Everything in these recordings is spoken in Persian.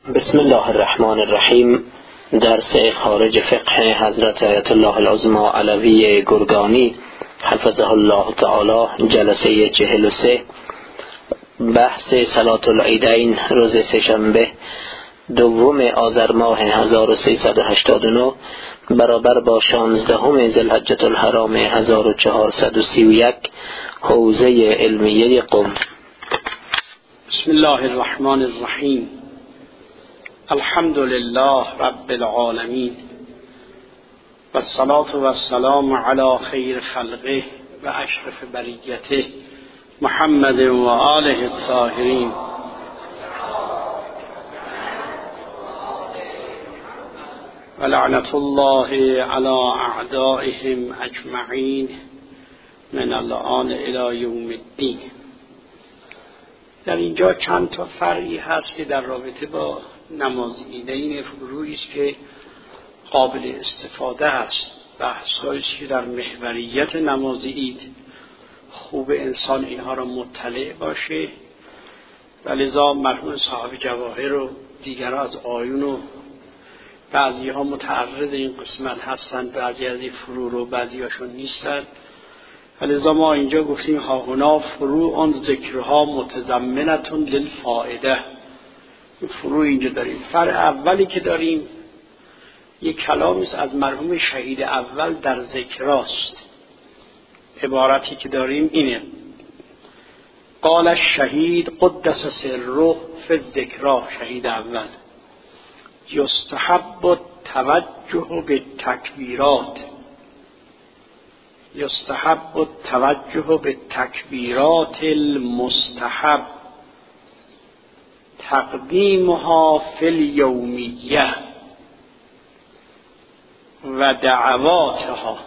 بسم الله الرحمن الرحیم. درس خارج فقه حضرت آیت الله العظمی علوی گرگانی حفظه الله تعالی، جلسه 43، بحث صلاة العیدین روز سه‌شنبه 2 آذر ماه 1389 برابر با 16 ذوالحجة الحرام 1431 حوزه علمیه قم. بسم الله الرحمن الرحیم. الحمد لله رب العالمین و الصلاة و السلام علی خیر خلقه و اشرف بریته محمد و آله الطاهرین. و لعنت الله علی اعدائهم اجمعین من الآن الی یوم الدین. در اینجا چند تا فرعی هست که در رابطه با نماز عید، این فروعی است که قابل استفاده است، بحثایی است که در محوریت نماز عید خوب انسان اینها را مطلع باشه. و لذا مرحوم صاحب جواهر و دیگران از آیون و بعضی ها متعرض این قسمت هستند، بعضی از این فروع رو بعضی هاشون نیستند. لذا ما اینجا گفتیم ها هنا فروع آن ذکرها متضمنتون للفائده. این فروع اینجا داریم. فرع اولی که داریم یک کلامی است از مرحوم شهید اول در ذکراست. عبارتی که داریم اینه: قال الشهید قدس سره فی الذکرا. شهید اول: یستحب التوجه بالتکبیرات، یستحب التوجه بالتکبیرات المستحب تقدیمها فی الیومیه و دعواتها.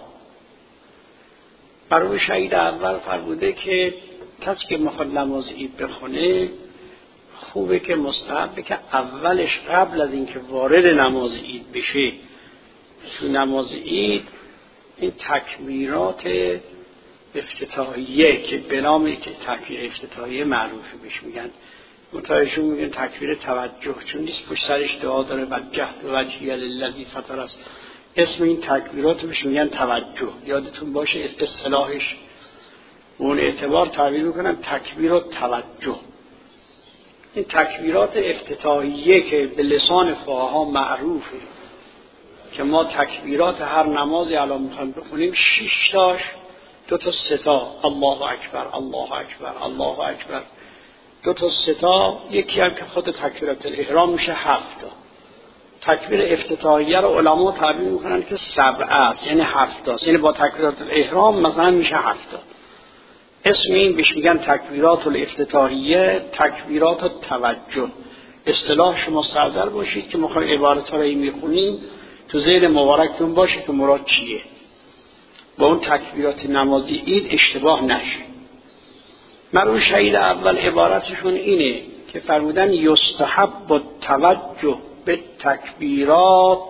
برای شهید اول فرموده که کسی که میخواد نماز عید بخونه خوبه که مستحبه که اولش قبل از اینکه وارد نماز عید بشه تو نماز عید این تکبیرات افتتاحیه که به نام تکبیر افتتاحیه معروفه بهش میگن، متعارفشون میگن تکبیر توجه، چون نیست پشت سرش دعا داره وجهت وجهی للذی فطر است. اسم این تکبیرات بهش میگن توجه. یادتون باشه اصطلاحش اون اعتبار تعبیر میکنن تکبیر و توجه. این تکبیرات افتتاحیه که به لسان فقها معروفه که ما تکبیرات هر نمازی الان میخوایم بخونیم 6 تاش 2 تا 3 تا الله اکبر الله اکبر الله اکبر، 2 تا 3 تا، یکی هم که خود تکبیرات الاحرام میشه 7 تا. تکبیر افتتاحیه رو علما تعبیر میکنن که 7 است، یعنی 7 تا، یعنی با تکبیرات الاحرام مثلا میشه 7 تا. اسم این بهش میگن تکبیرات الافتتاحیه، تکبیرات التوجه. اصطلاح شما مستحضر باشید که میخوایم عبارت ها رو میخونیم تو ذهن مبارکتون باشه که مراد چیه، با اون تکبیرات نمازی عید اشتباه نشه. مرحوم شهید اول عبارتشون اینه که فرمودن یستحب التوجه به تکبیرات.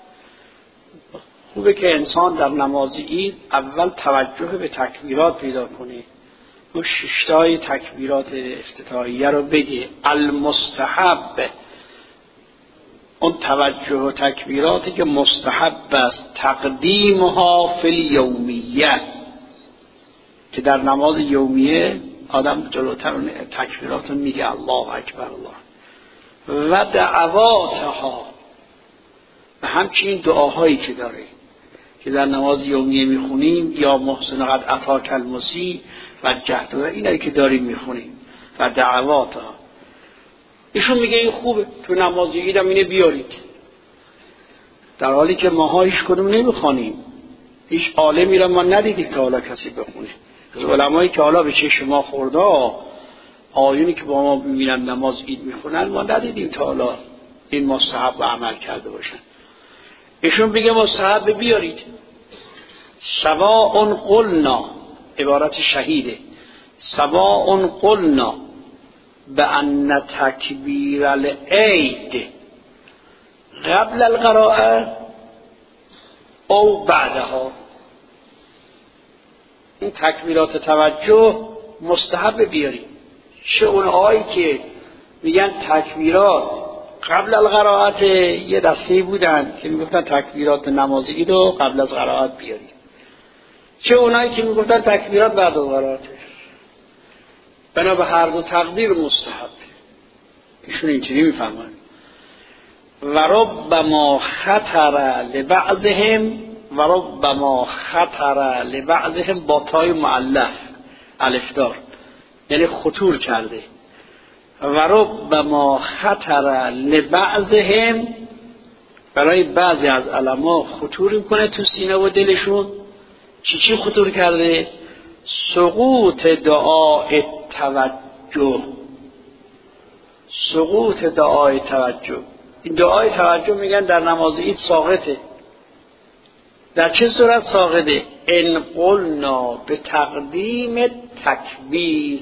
خوبه که انسان در نماز عید اول توجه به تکبیرات پیدا کنه، اون 6 تای تکبیرات افتتاحیه رو بگه. المستحب، اون توجه و تکبیراتی که مستحب است، تقدیمها فی الیومیه، که در نماز یومیه آدم جلوتر اون تکبیرات رو میگه الله اکبر الله، و دعواتها، و همچنین دعاهایی که داره که در نماز یومیه میخونیم، یا محسن قد اتاک المسی و جهد، اینایی که داریم میخونیم، و دعواتها. ایشون میگه این خوبه تو نماز عید هم اینه بیارید، در حالی که ماها هیچ کدوم نمیخوانیم. هیچ عالمی را ما ندیدیم که حالا کسی بخونه. از علمایی که حالا به چشم ما خورده، آیونی که با ما ببینن نماز عید میخونن، ما ندیدیم تا حالا این مستحب عمل کرده باشن. ایشون بگه مستحب بیارید. سواء قلنا، عبارت شهیده، سواء قلنا بأن تکبیر العید قبل القراءه او بعدها. این تکبیرات توجه مستحب بیاریم. چه اونهایی که میگن تکبیرات قبل از قرائت یه دسته بودن که میگفتن تکبیرات نمازی رو قبل از قرائت بیارید، چه اونایی که میگفتن تکبیرات بعد از قرائته. بنا به هر دو تقدیر مستحب. ایشون اینجوری میفهمن و ربما خطر لبعضهم و ربما خطر لبعضهم با تای مؤلف الفدار، یعنی خطور کرده. و ربما خطر لبعضهم، برای بعضی از علما خطور میکنه تو سینه و دلشون. چی خطور کرده؟ سقوط دعای توجه. سقوط دعای توجه. این دعای توجه میگن در نماز عید ساقطه. در چه صورت ساقطه؟ ان قلنا به تقدیم تکبیر،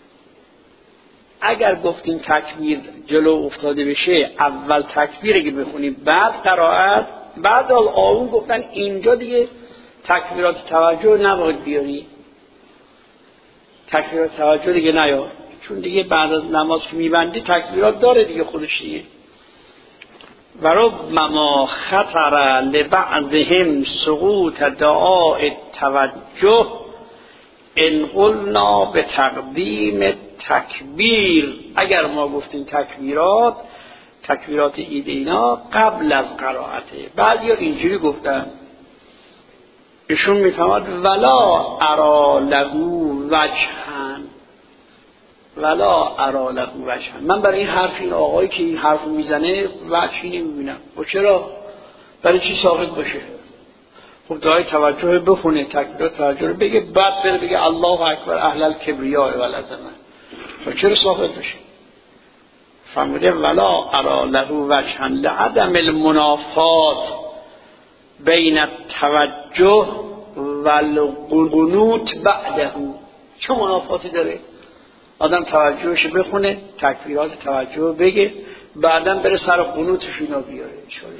اگر گفتیم تکبیر جلو افتاده بشه اول تکبیره که بخونیم بعد قرائت، بعد از آن گفتن اینجا دیگه تکبیرات توجه نباید بیاری، تکبیرات توجه دیگه نیار، چون دیگه بعد از نماز که میبندی تکبیرات داره دیگه خودش دیگه. و ربما خطر لبعضهم سقوط دعاء توجه ان قلنا به تقدیم تکبیر، اگر ما گفتیم تکبیرات عید اینا قبل از قرائته. بعضی ها اینجوری گفتن، ایشون میفهمد ولا ارا له وجهن، ولا ارا له وجهن، من برای این حرف این آقایی که این حرف میزنه وجهی نمیبینم. و چرا؟ برای چی ساقط باشه؟ خب دعای توجه بخونه، تکبیرات توجه رو بگه، بعد بره بگه الله اکبر اهل الکبریاء و العظمه. و چرا ساقط باشه؟ فرموده ولا ارا له وجهن لعدم المنافات بین التوجه و القنوت بعده. چه منافاتی داره؟ آدم توجهش بخونه، تکبیرات توجه بگه، بعدا بره سر قنوتش اینا بیاره.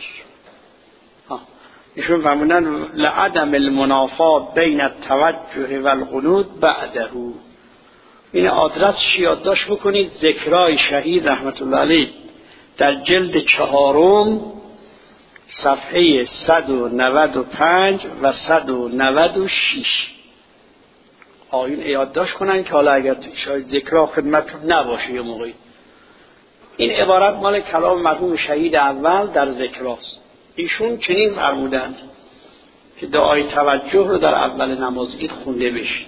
ایشون فرمودن لعدم المنافات بین التوجه و القنوت بعده. این آدرس یادداشت بکنید، ذکرای شهید رحمت الله علیه در جلد 4 صفحه 195 و 196. آیین یادداشت کنن که حالا اگر شاید ذکرها خدمتتون نباشه یه موقعی. این عبارت مال کلام مرحوم شهید اول در ذکراست. ایشون چنین فرمودند که دعای توجه رو در اول نماز عید خونده بشه.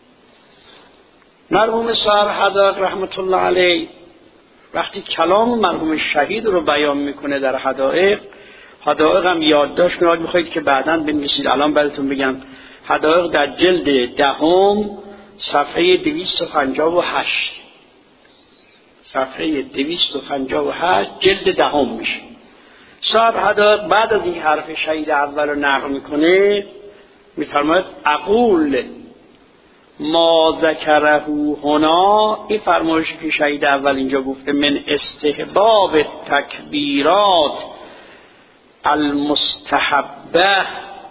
مرحوم صاحب حدائق رحمت الله علیه وقتی کلام مرحوم شهید رو بیان میکنه در حدائق هم یادداشت میخواید که بعداً بنویسید، الان براتون بگم. حدائق در جلد 10 صفحه 258، صفحه 258 جلد 10 میشه. صاحب حدائق بعد از این حرف شهید اول رو نقل میکنه، میفرماید اقول ما ذکره هنا، این فرمایشی که شهید اول اینجا گفته من استحباب تکبیرات المستحبه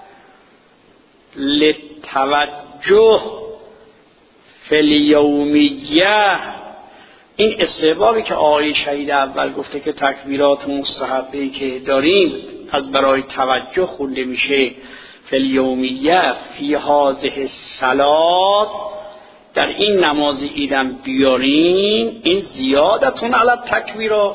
للتوجه فی الیومیه، این استحبابی که آقای شهید اول گفته که تکبیرات مستحبه‌ای که داریم از برای توجه خونده میشه فی الیومیه فی هذه الصلات، در این نماز عیدم بیارین، این زیادتون علی تکبیرات،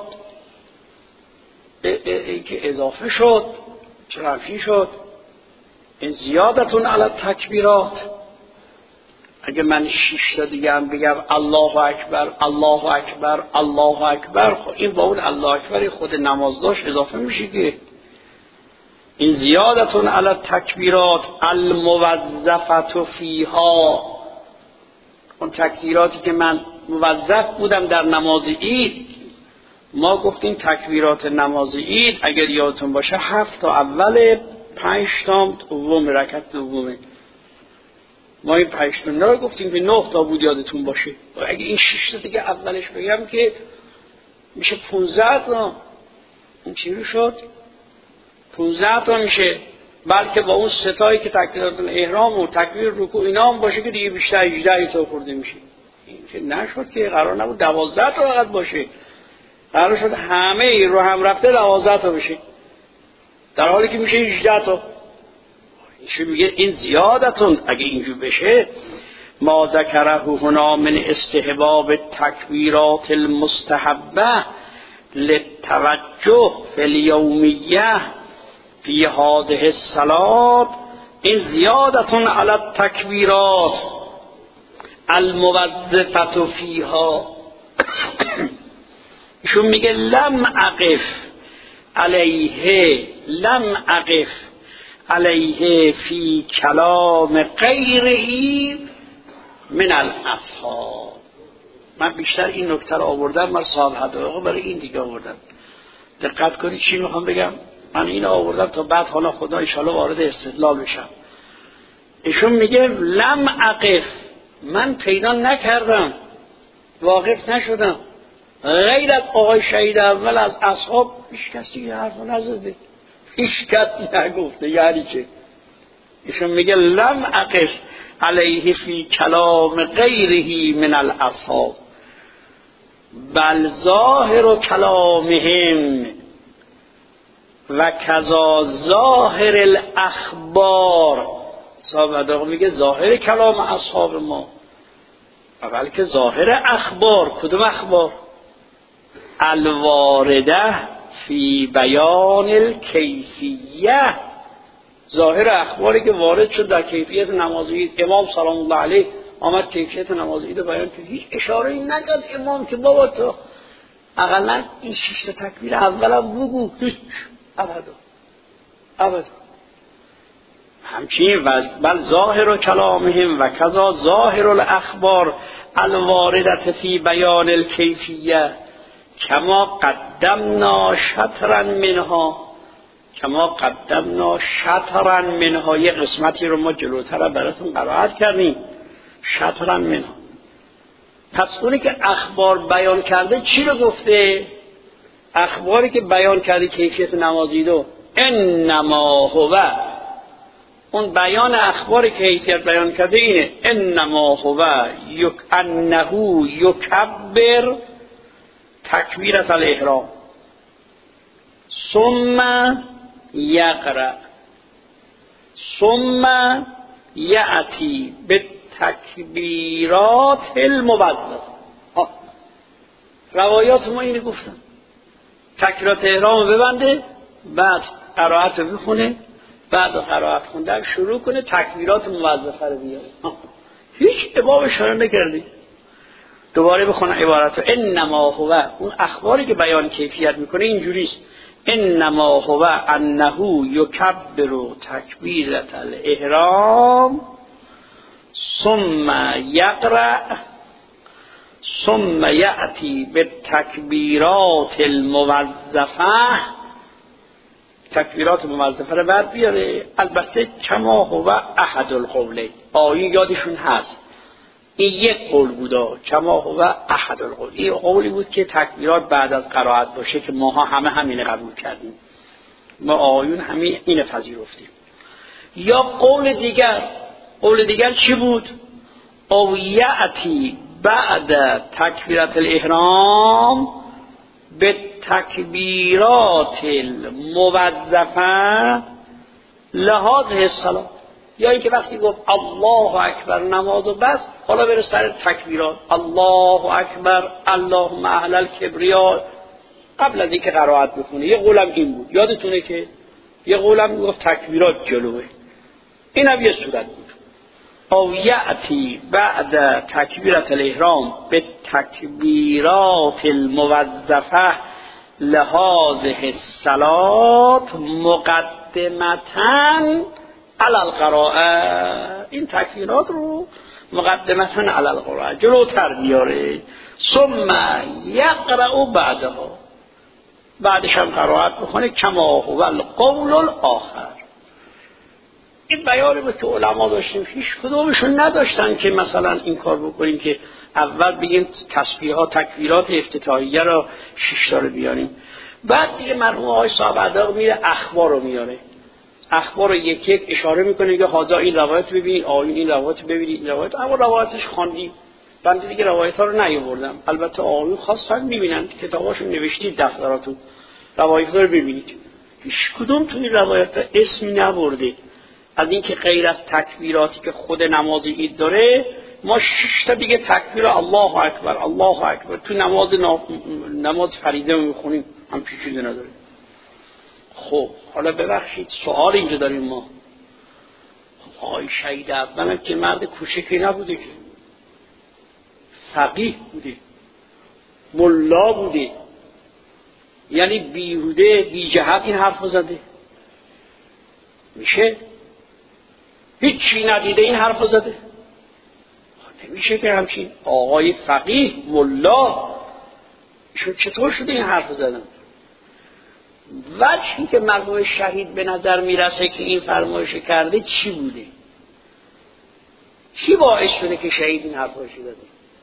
این که اضافه شد، چرافی شد، این زیادتون علی تکبیرات. اگه من 6 تا دیگه هم بگم الله اکبر الله اکبر الله اکبر، خب این با اون الله اکبر خود نمازداش اضافه میشه که این زیادتون علی تکبیرات الموظفه فیها، اون تکبیراتی که من موظف بودم در نماز عید. ما گفتیم تکبیرات نماز عید اگر یادتون باشه 7 تا اول، 5 تا دوم، رکعت دومه. ما این 5 تا رو گفتیم که 9 تا بود یادتون باشه. و اگه این 6 تا دیگه اولش بگم که میشه 15 تا. این چی شد؟ 15 تا میشه. بلکه با اون ستایی که تکبیرات الاحرام و تکبیر رکوع اینا هم باشه که دیگه بیشتر 18 تا خورده میشه. این که نشد که قرار نبود 12 تا فقط باشه. قرار شد همه رو هم رفته 12 تا بشه، در حالی که میشه 18 تا. ایشون میگه این زیادتون اگه اینجور بشه. ما ذکره هنا من استحباب تکبیرات المستحبه للتوجه فی الیومیه فی هذه الصلاه، این زیادتون علی التکبیرات الموظفه فیها. ایشون میگه لم اقف علیه فی کلام غیره من الاصحاب. من بیشتر این نکته رو آوردم، من صاحب حدایق برای این دیگه آوردم. دقت کنید چی میخوام بگم. من این آوردم تا بعد حالا خدا ان شاءالله وارد استدلال بشم. ایشون میگه لم اقف، من پیدا نکردم، واقف نشدم، غیر از آقای شهید اول از اصحاب هیچ کسی حرف نزده، هیچ کسی نگفته. یعنی چه؟ ایشون میگه لم اقف علیه فی کلام غیره من الاصحاب بل ظاهر کلامهم و کذا ظاهر الاخبار. صاحب میگه ظاهر کلام اصحاب ما، اول که ظاهر اخبار. کدوم اخبار؟ الوارده فی بیان الکیفیه. ظاهر اخباری که وارد شد در کیفیت نماز عید. امام سلام الله علیه آمد کیفیت نماز عید بیان کرد، هیچ اشاره ای نکرد امام که بابا تو اقلا این 6 تکبیر اولم بگو. هیچ، ابدا. همچنین بل ظاهر کلامهم و کذا ظاهر الاخبار الوارده فی بیان الکیفیه کما قدمنا شطرا منها. یه قسمتی رو ما جلوتر براتون قرائت کردیم. شطرا منها. پس اونی که اخبار بیان کرده چی رو گفته؟ اخباری که بیان کرده کیفیت نمازی رو انما هو، اون بیان اخباری که کیفیت بیان کرده اینه انما هو انه یکبر تکبیرة الاحرام ثم یقرأ ثم یأتی بالتکبیرات الموظفه. روایات ما اینو گفتن، تکبیرات احرام ببنده، بعد قرائت رو بخونه، بعد قرائت خوندن شروع کنه تکبیرات موظفه رو بیاره. هیچ ابواب اشاره نکردی. دوباره بخونه عبارت رو. انما هو، اون اخباری که بیان کیفیت میکنه اینجوریست. انما هو انه یکبر تکبیرة الاحرام ثم یقرأ ثم یأتی بالتکبیرات الموظفه. تکبیرات موظفه رو بعد بیاره. البته کما هو احد القولین، آیه یادشون هست این یک قول بودا. کما هو احد القول، این قولی بود که تکبیرات بعد از قرائت باشه که ماها همینه قبول کردیم، ما آیون همین اینه پذیرفتیم. یا قول دیگر چی بود؟ او یأتی بعد تکبیرات الاحرام به تکبیرات الموظفه لهذه الصلاه. یا اینکه وقتی گفت الله اکبر نماز و بس، حالا بره سر تکبیرات الله اکبر اللهم اهل الکبریا قبل از اینکه قرائت بکنه. یه قولم این بود، یادتونه که یه قولم گفت تکبیرات جلوه. این هم یه صورت بود. او یأتی بعد تکبیرات الاحرام به تکبیرات الموظفه لهذه الصلاه مقدمتاً علی القراءه. این تکبیرات رو مقدمتاً علی القراءه جلوتر بیاره. ثم یقرأ بعدش هم قرائت بکنه کما هو القول الاخر. این بیانی بود که علما داشتیم، هیچ کدومشون نداشتن که مثلا این کار بکنیم که اول بگیم تسبیحات تکبیرات افتتاحیه رو 6 تا رو بیاریم، بعد دیگه مرحوم آقای صاحب ادب میره اخبار رو میاره، اخبار رو یک یک اشاره میکنه که حاضر این روایت ببینید، آیین این روایت ببینید، این روایت اما روایتش خواندیم بنده دیگه روایت ها رو نیاوردم. البته آقایون خواستن میبینن کتاباشون نوشتید دفتراتون روایت ها رو ببینید. هیچ کدوم توی روایت ها اسمی نبرده از اینکه غیر از تکبیراتی که خود نماز عید داره ما 6 تا دیگه تکبیر الله اکبر الله اکبر تو نماز فریضه میخونیم، همچین چیزی نداره. خب حالا ببخشید سوال اینجا داریم ما. خب آقای شهید اولم که مرد کوچکی نبوده که، فقیه بوده، ملا بوده، یعنی بیهوده بی جهت این حرف زده میشه؟ هیچی ندیده این حرف زده؟ نمیشه که همچین آقای فقیه ملا ایشون چطور شده این حرف زدن؟ وجهی که مرحوم شهید به نظر میرسه که این فرمایش کرده چی بوده؟ چی باعث شده که شهید این حرف زده؟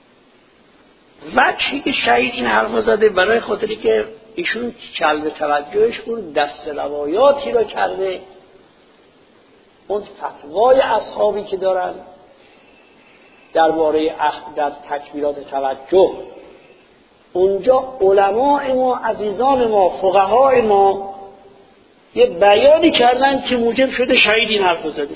وجهی که شهید این حرف زده برای خاطری که ایشون جلب توجهش اون دست روایاتی را کرده، اون فتوای اصحابی که دارن درباره در تکبیرات توجه، اونجا علماء ما عزیزان ما فقهای ما یه بیانی کردن که موجب شده شهید این حرف زده.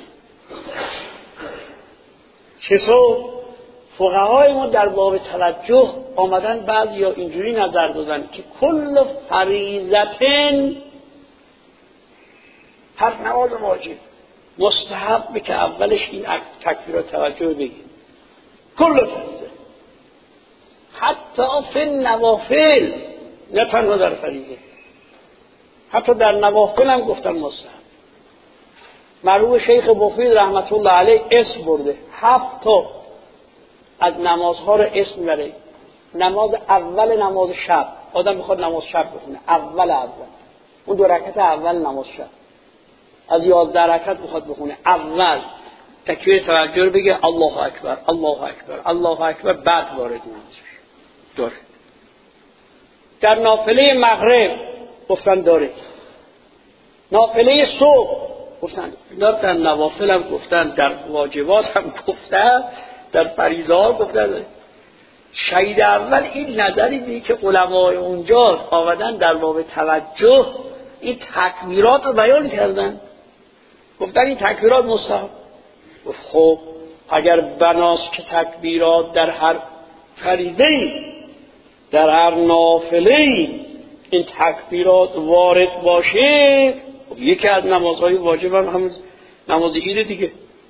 چطور؟ فقهای ما در باب توجه آمدن بعضی ها اینجوری نظر دادن که کل فریضتن، هر نماز واجب مستحب که اولش این تکبیرات توجه بگیم، کل فریضه، حتی فی النوافل، نه تنها در فریضه، حتی در نوافل هم گفتن مستحب. مرحوم شیخ مفید رحمت الله علیه اسم برده 7 تا از نمازها رو اسم میبره. نماز اول نماز شب، آدم میخواد نماز شب بخونه، اول اون 2 رکعت اول نماز شب از 11 رکعت میخواد بخونه، اول تکبیر توجه رو بگه الله اکبر الله اکبر الله اکبر، بعد وارد نماز داره. در نافله مغرب گفتن داره، نافله صبح گفتن، در نوافل هم گفتن، در واجبات هم گفتن، در فریضه ها گفتن. شهید اول این نظری دی که علمای اونجا آمدن در باب توجه این تکبیرات رو بیان کردن، گفتن این تکبیرات مستحب. خب اگر بناست که تکبیرات در هر فریضه در هر نافله این تکبیرات وارد باشه، خب یکی از نمازهای واجب هم نماز عید دیگه.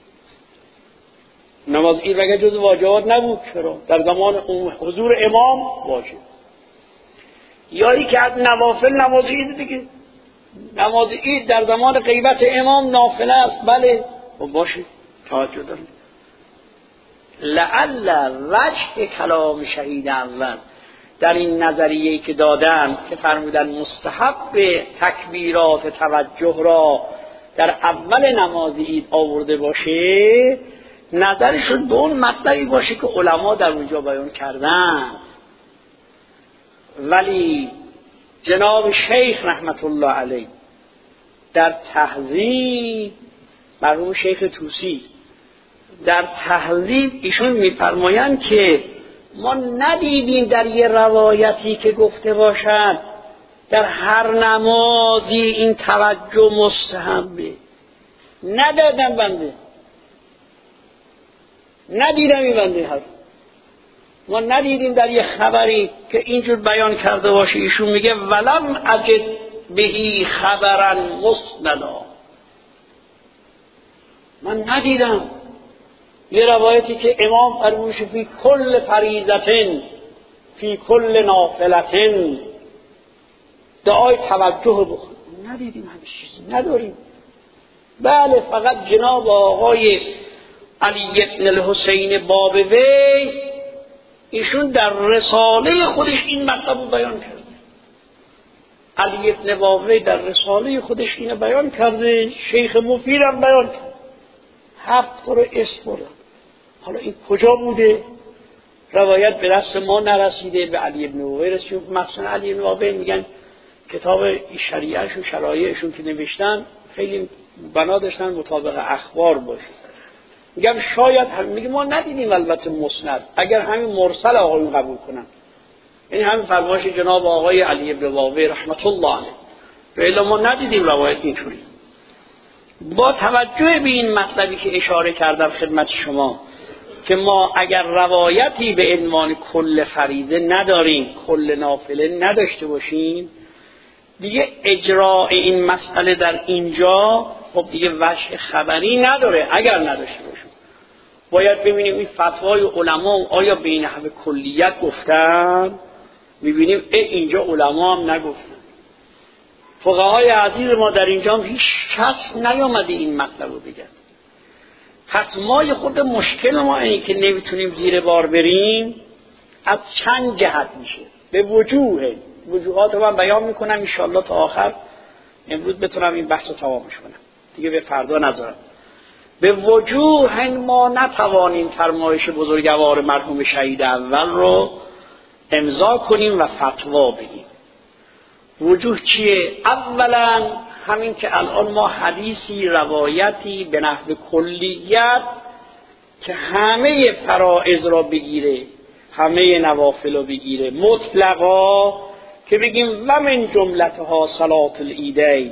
نماز عید اگر جز واجبات نبود چرا؟ در زمان حضور امام واجب. یا یکی از نوافل نماز عید دیگه. نماز عید در زمان غیبت امام نافله است، بله باشه، توجه دارید. لعل وجه کلام شهید اول در این نظریه‌ای که دادن که فرمودن مستحب تکبیرات توجه را در اول نماز عید آورده باشه، نظرشون به اون مطلبی باشه که علما در اونجا بیان کردن. ولی جناب شیخ رحمت الله علیه در تهذیب، مرحوم شیخ طوسی در تهذیب ایشون میفرمایند که ما ندیدیم در یه روایتی که گفته باشد در هر نمازی این توجه مستحبه. ندادم بنده، ندیدم این بنده حرف. ما ندیدیم در یه خبری که اینجور بیان کرده باشه. ایشون میگه ولم اجد بهی خبرا مسندا، من ندیدم یه روایتی که امام فرموش فی کل فریضتن فی کل نافلتن دعای توجه بخون. ندیدیم، همه چیزی نداریم. بله فقط جناب آقای علی بن الحسین بابوی ایشون در رساله خودش این مطلب رو بیان کرده. علی بن بابوی در رساله خودش اینو بیان کرده، شیخ مفید هم بیان کرده، 7 تا رو اسم بردن. حالا این کجا بوده؟ روایت به دست ما نرسیده، به علی بن بابوی رسید. مثلا علی بن بابوی میگن کتاب شریعهشون شرایعشون که نوشتن خیلی بنا داشتن مطابق اخبار باشه. میگم شاید میگه ما ندیدیم البته مسند، اگر همین مرسل آقایون قبول کنن، یعنی همین فرمایش جناب آقای علی بن واقی رحمت الله علیه، ولی ما ندیدیم روایت اینطوری. با توجه به این مطلبی که اشاره کردم خدمت شما که ما اگر روایتی به عنوان کل فریضه نداریم، کل نافله نداشته باشیم، دیگه اجراء این مسئله در اینجا خب دیگه وجه خبری نداره. اگر نداشته باشیم باید ببینیم این فتوای علما آیا به نحو کلیت گفتن، میبینیم اینجا علما هم نگفتن. فقهای عزیز ما در اینجا هم هیچ کس نیامده این مطلب رو بگن. پس ما خود مشکل ما اینه که نمیتونیم زیر بار بریم. از چند جهت میشه، به وجوهات رو من بیان میکنم انشالله تا آخر امروز بتونم این بحث رو تمامش کنم، دیگه به فردا نذارم. به وجوه ما نتوانیم فرمایش بزرگوار مرحوم شهید اول رو امضا کنیم و فتوا بدیم. وجوه چیه؟ اولا همین که الان ما حدیثی روایتی به نحو کلیت که همه فرائض را بگیره، همه نوافل را بگیره مطلقا، که بگیم و من جملتها صلات العیدین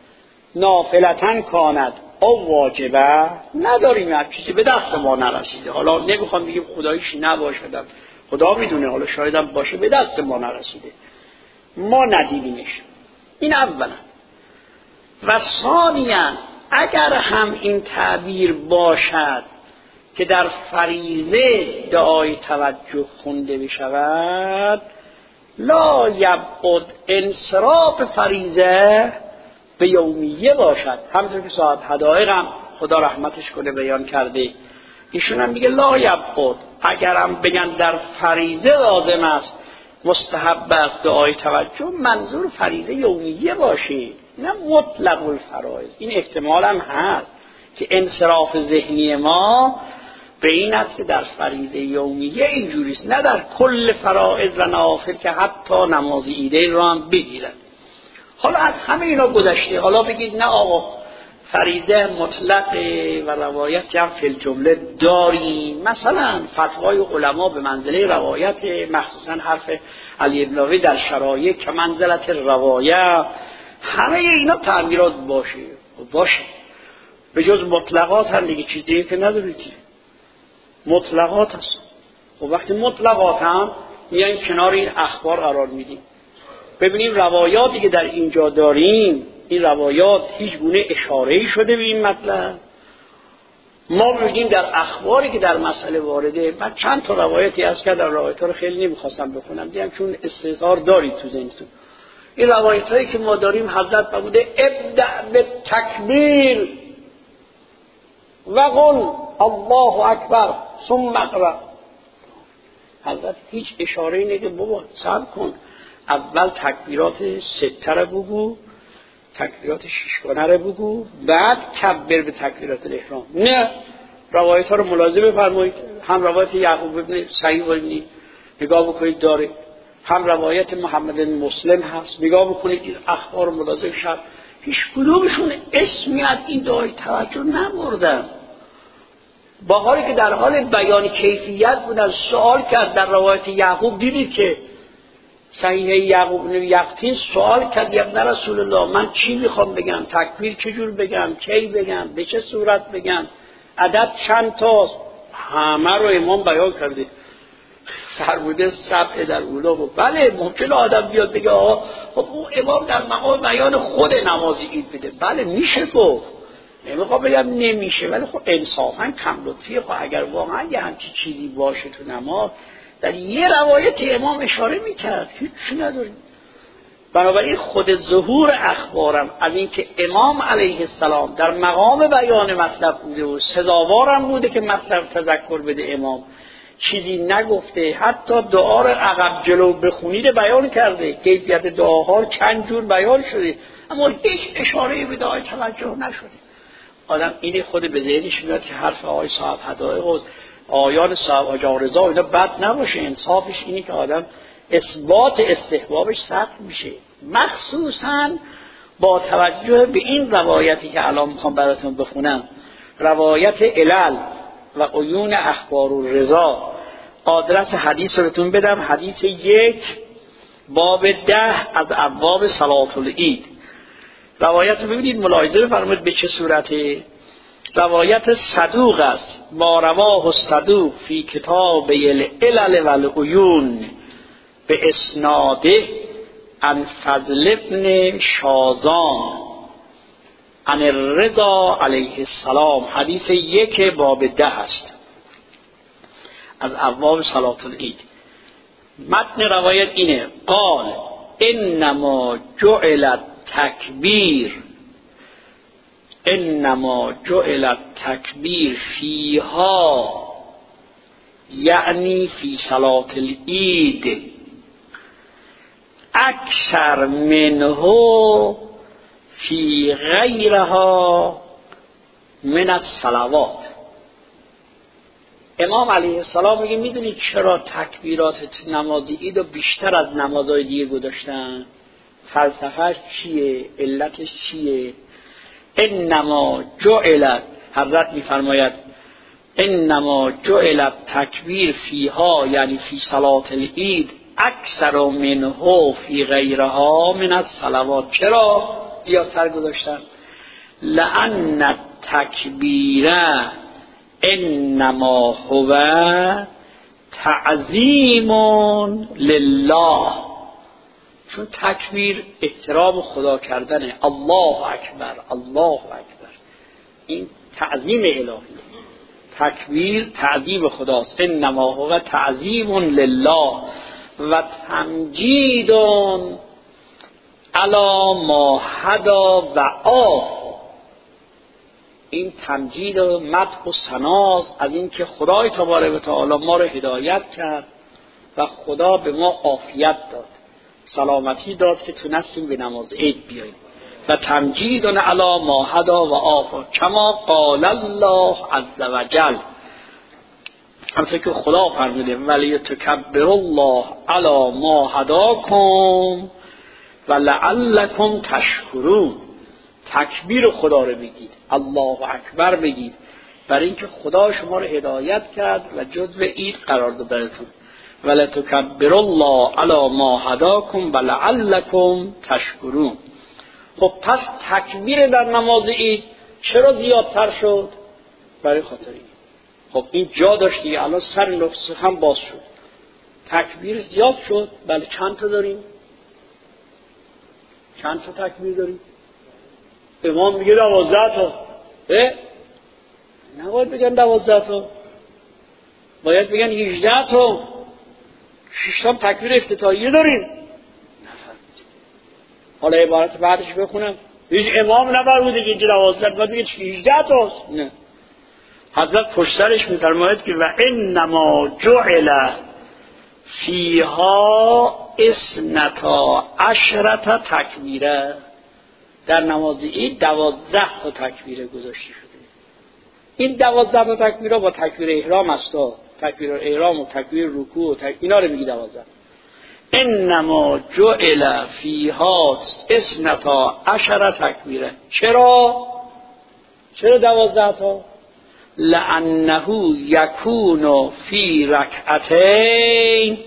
نافلتن کاند او واجبه، نداریم. هر چیزی به دست ما نرسیده. حالا نمیخوام بگیم خداییش نباشدم، خدا میدونه، حالا شایدم باشه، به دست ما نرسیده، ما ندیدیمش. این اولا. و ثانیا اگر هم این تعبیر باشد که در فریضه دعای توجه خونده بشود، لا یبعد انصراف فریضه به یومیه باشد. همونطور که صاحب حدائق هم خدا رحمتش کنه بیان کرده، ایشون هم میگه لا یبعد، اگرم بگن در فریضه لازم است مستحب است دعای توجه، منظور فریضه یومیه باشه نه مطلق الفرائض. این احتمال هم هست که انصراف ذهنی ما به این است که در فریضه یومیه اینجوریست، نه در کل فرائض و نوافل که حتی نماز عیدین رو هم بگیرن. حالا از همه اینا گذشته، حالا بگید نه آقا فریضه مطلق و روایت هم فی الجمله داریم، مثلا فتوای علما به منزله روایت، مخصوصا حرف علی بن واقی در شرایع که منزلت روایت، همه اینا تعبیرات باشه به جز مطلقات هم دیگه چیزی که ندارید، مطلقات هست. و وقتی مطلقات هم میایم کنار این اخبار قرار میدیم، ببینیم روایاتی که در اینجا داریم، این روایات هیچ گونه اشاره‌ای شده به این مطلب. ما ببینیم در اخباری که در مسئله وارده، من چند تا روایتی هست که در روایت‌ها رو خیلی نمیخواستم بخونم، دیدم چون استظهار دارید تو ذهنتون. این روایتایی که ما داریم حضرت فرموده ابدأ بالتکبیر و قل الله اکبر ثم اقرأ. حضرت هیچ اشاره‌ای نمیده بابا صبر کن، اول تکبیرات سته رو بگو، تکبیرات ششگانه رو بگو، بعد کبر به تکبیرات الاحرام. نه، روایت ها رو ملاحظه بفرمایید. هم روایت یعقوب ابن صحیح ببینید نگاه بکنید داره، هم روایت محمد بن مسلم هست نگاه بکنید، این اخبار ملاحظه شد، هیچ کدومشون اسمی از این دعای توجه نبردن، با حالی که در حال بیان کیفیت بودن. سوال کرد در روایت یعقوب، دیدید که صحیح یعقوب بن یقطین سوال کرد یا ابن رسول الله من چی میخوام بگم، تکبیر چجور بگم، کی بگم، به چه صورت بگم، عدد چند تاست، همه رو امام بیان کرده. فرموده سبع در اولا بود. بله ممکنه آدم بیاد بگه آقا خب اون امام در مقام بیان خود نماز عید بده، بله میشه گفت، نمیخوام بگم نمیشه، ولی خب انصافا کم لطفیه. خب اگر واقعا یه همچی چیزی باشه تو نماز، در یه روایت امام اشاره میکرد، هیچی نداریم. بنابراین خود ظهور اخبارم از اینکه امام علیه السلام در مقام بیان مطلب بوده و سزاوارم بوده که مطلب تذکر بده، امام چیزی نگفته، حتی دعا رو عقب جلو بخونید بیان کرده، کیفیت دعاها چند جور بیان شده، اما هیچ اشاره‌ای به دعای توجه نشده. آدم این خود به ذهنش میاد که حرف آقای صاحب حدائق و آیان صاحب اجارزا اینا بد نباشه، انصافش اینه که آدم اثبات استحبابش سخت میشه، مخصوصا با توجه به این روایتی که الان میخوام براتون بخونم، روایت علل و عیون اخبار الرضا. آدرس حدیث رو بهتون بدم. حدیث 1 باب 10 از ابواب صلاة العید. روایت رو ببینید، ملاحظه بفرمایید به چه صورته. روایت صدوق است، ما رواه الصدوق فی کتاب العلل والعیون به اسناده عن فضل ابن شازان عن الرضا علیه السلام. حدیث 1 باب 10 است از ابواب صلاة العید. متن روایت اینه: قال انما جعل التکبیر فیها، یعنی فی صلاة العید، اکثر منه فی غیرها من الصلوات. امام علیه السلام میگه میدونید چرا تکبیرات نماز عید رو بیشتر از نمازهای دیگه گذاشتن؟ فلسفهش چیه؟ علتش چیه؟ انما جعلت، حضرت میفرماید انما جعلت تکبیر فیها یعنی فی صلاة العید اکثر منه فی غیرها من الصلوات. چرا زیادتر گذاشتن؟ لأن التکبیر انما هو تعظیم لله. چون تکبیر احترام خدا کردنه. الله اکبر، الله اکبر، این تعظیم الهی. تکبیر تعظیم خداست. انما هو تعظیم لله و تمجید علی ما هدا و آف. این تمجید و مدح و ثناست از این که خدای تبارک و تعالی ما رو هدایت کرد و خدا به ما عافیت داد، سلامتی داد که تونستیم به نماز عید بیاییم. و تمجید علی ما هدا و آفا کما قال الله عز وجل، همونطور که خدا فرموده ولی تکبر الله علی ما هداکم و لعلکم تشکرون. تکبیر خدا رو بگید، الله اکبر بگید، برای اینکه خدا شما رو هدایت کرد و جزو عید قرار داد براتون. ولی تکبر الله علی ما هداکم و لعلکم تشکرون. خب پس تکبیر در نماز عید چرا زیادتر شد؟ برای خاطر این. خب این جا داشت دیگه، الان سر نفس هم باز شد، تکبیر زیاد شد. بله چند تا داریم؟ چند تا تکبیر داریم؟ امام میگه 12 تا. نباید بگن 12 تا، باید بگن 18 تا. 6 تا تکبیر افتتاحیه داریم. حالا عبارت بعدش بخونم. هیچ امام نبرده که اینجا 12 تا، باید بگه 18 تا. نه، حضرت پشت سرش میفرماید که و انما جعل فیها 12 تکبیره. در نماز عید 12 تا تکبیره گذاشته شده. این 12 تا تکبیره با تکبیر احرام است. تکبیر احرام و تکبیر رکوع و اینا رو میگی 12. انما جعل فیها 12 تکبیره. چرا 12 تا؟ لانه یکون فی رکعتین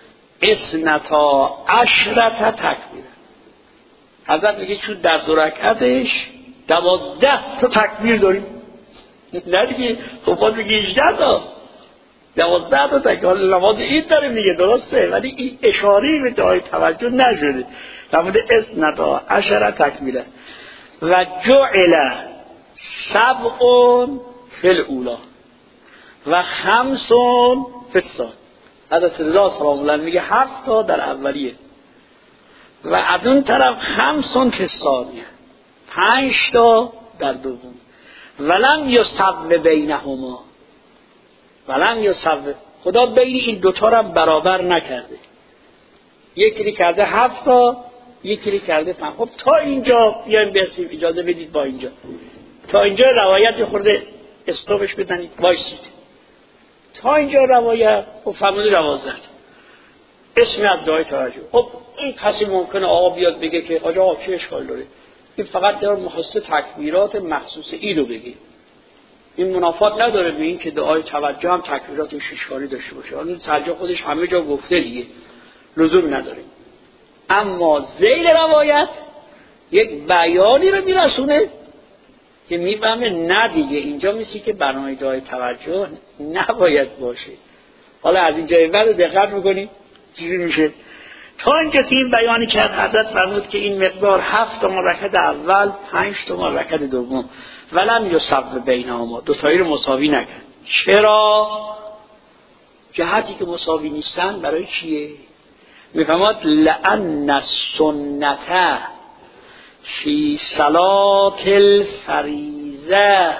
12 تکبیره. حضرت میگه چون در 2 رکعتش 12 تا تکبیر داریم. نه دیگه، خب باید بگی 18 تا، 12 تا تکبیر. نماز عید داریم دیگه، درسته، ولی این اشاره به جای توجه نشده. نماز 12 تکبیره. و جعل 7 فی الاولی و 5 فی الثانی. حضرت رضا سلام الله میگه 7 تا در اولیه و از اون طرف 5 فی الثانیه، 5 تا در دوم. ولم یسو بینهما، ولم یسو، خدا بین این دوتا را برابر نکرده. یکی کرده 7 تا، یکی کرده 5. خب تا اینجا بیایم برسیم، اجازه بدید با اینجا تا اینجا روایت خورده استوبش بدنید وایسید. تا اینجا روایت و فرموده 12 اسمی از دعای توجه. خب این کسی ممکنه آقا بیاد بگه که آقا چه اشکال داره، این فقط در مخصوص تکبیرات مخصوص عید رو بگه. این منافات نداره به این که دعای توجه هم تکبیرات ششگانه داشته باشه. اون سرجا خودش همه جا گفته دیگه، لزوم نداره. اما ذیل روایت یک بیانی رو میرسونه که میفهمه نه دیگه اینجا میسی که برنامه دعای توجه نباید باشه. حالا از اینجا بعد دقت میکنیم چیزی میشه تا اینجا که این بیانی که حضرت فرمود که این مقدار 7 تا رکعت اول 5 تا رکعت دوم ولم یصب بینهما، دو تایی رو مساوی نکرد. چرا؟ جهتی که مساوی نیستن برای چیه؟ میفهمد لأن السنة فی صلاة الفریضه،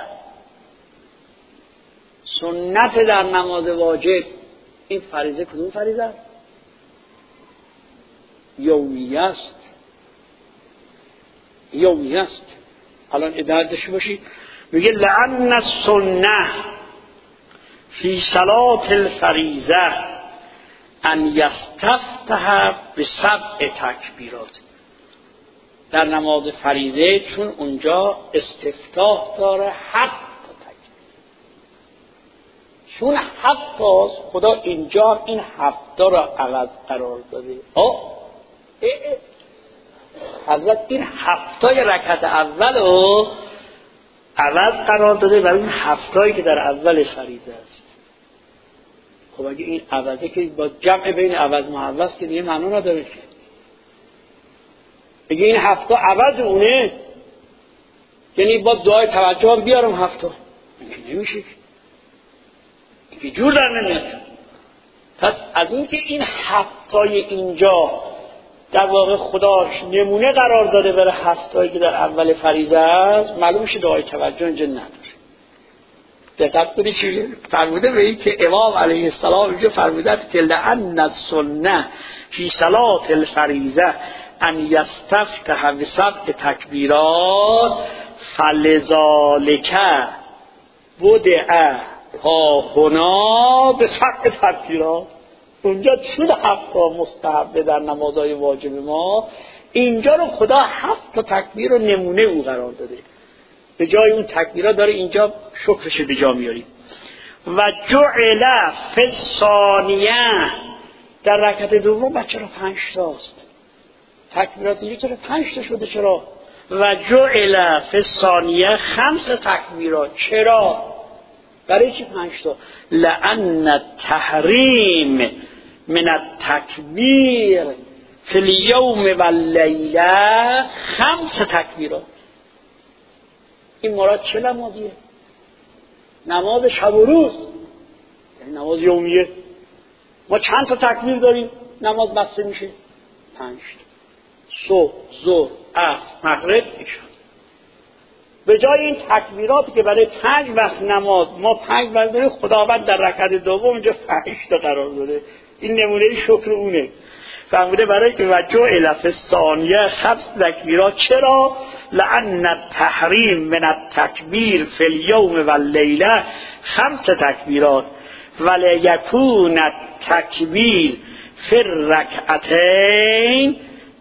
سنت در نماز واجب. این فریضه کدوم فریضه است؟ یومیه است. یومیه است. الان ادامه داشته باشید میگه لأن السنة فی صلاة الفریضه ان یستفتح بسبع تکبیرات. در نماز فریضه چون اونجا استفتاح داره 7 تا تکبیر، چون 7 تاست خدا اینجا این 7 را عوض قرار داده. حضرت این 7 رکعت اول رو عوض قرار داده برای اون 7 که در اول فریضه است. خب اگه این عوضه که با جمع بین عوض معوض که دیگه معنا نداره که. اگه این 7 عوض اونه یعنی با دعای توجه هم بیارم 7 این که نمیشه، این که جور در نمیاد. پس از این که این 7 اینجا در واقع خداش نمونه قرار داده برای 7 که در اول فریضه است، معلوم میشه دعای توجه اینجا نداره. دقت کنید چی فرموده به این که امام علیه السلام اینجا فرمودند که لأن السنة فی صلاة الفریضه ان یستفتح بسبع تکبیرات فلذالک ودع ها هنا بسبع تکبیرات. اونجا چون 7 مستحبه در نمازهای واجب ما، اینجا رو خدا 7 تکبیر رو نمونه او قرار داده. به جای اون تکبیرات داره اینجا شکرش به جا میاریم. و جعل فی الثانیه، در رکعت دوم بچه را 5 تاست تکبیرات، اینجا چرا 5 تا شده؟ چرا؟ و جعل فی الثانیه 5 تکبیرات. چرا؟ برای چی 5 تا؟ لأن التحریم من التکبیر فی الیوم و اللیله 5 تکبیرات. این مراد چه نمازیه؟ نماز شب و روز، یعنی نماز یومیه. ما چند تا تکبیر داریم نماز بسته میشه؟ 5 تا. صبح، ظهر، عصر، مغرب، عشا. به جای این تکبیراتی که برای 5 وقت نماز ما 5 وقت داریم، خداوند در رکعت دوم اینجا 5 تا قرار داده. این نمونه شکر اونه. فرموده برای که وجه فی الثانیه 5 تکبیرات. چرا؟ لأن التحریم من التکبیر فی الیوم و اللیله 5 تکبیرات ولیکون التکبیر فی الرکعتین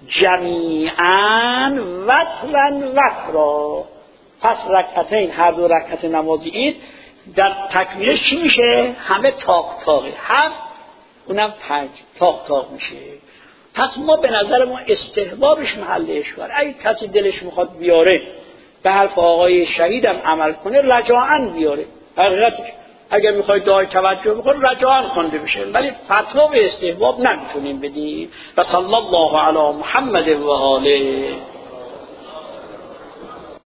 جمیعا وترا وترا. پس رکعتین، هر دو رکعت نماز عید در تکبیرش چی میشه؟ همه تاق تاقه، 7 اونم 5 تاق تاق میشه. پس ما به نظر ما استحبابش محل اشکال. اگه کسی دلش میخواد بیاره به حرف آقای شهیدم عمل کنه، رجاعاً بیاره. حقیقتش اگر میخواد دعای توجه بکنه رجاعاً خونده بشه، ولی فتوا به استحباب نمیتونیم بدیم. و صلی الله علی محمد و آله.